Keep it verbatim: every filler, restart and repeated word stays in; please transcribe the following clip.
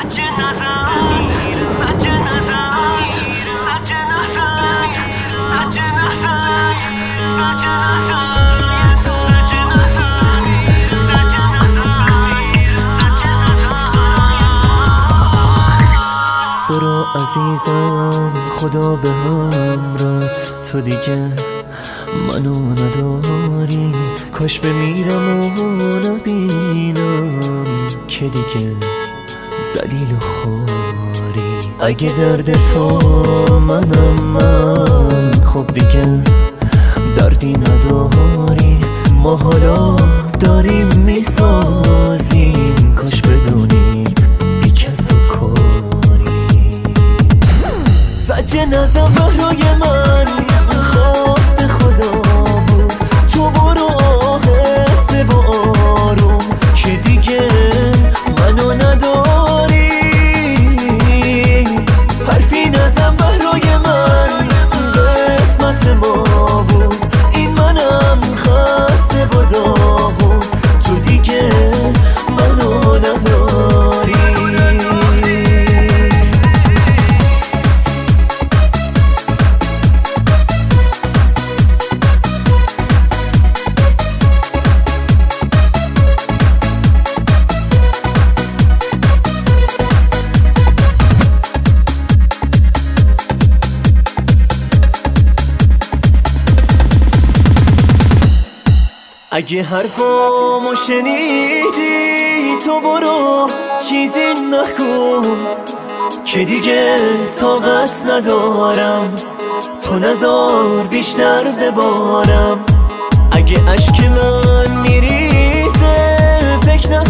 برو عزیزم خدا به همرات، تو دیگه منو نداری. کاش بمیرم و نبینم که دیگه ذلیل و خواری. اگه درد تو منم من، خب دیگه دردی نداری. ما حالا داریم میسازیم، کاش بدونی بی کس و کاری. زجه نزن برای من، خواست خدا بود. تو برو آهسته و آروم که دیگه منو نداری. حرفی نزن برای من، قسمت ما بود. این منم خسته و داغون، تو دیگه منو نداری. اگه حرفامو شنیدی تو برو چیزی نکن که دیگه طاقت ندارم. تو نذار بیشتر ببارم. اگه اشک من میریزه فکر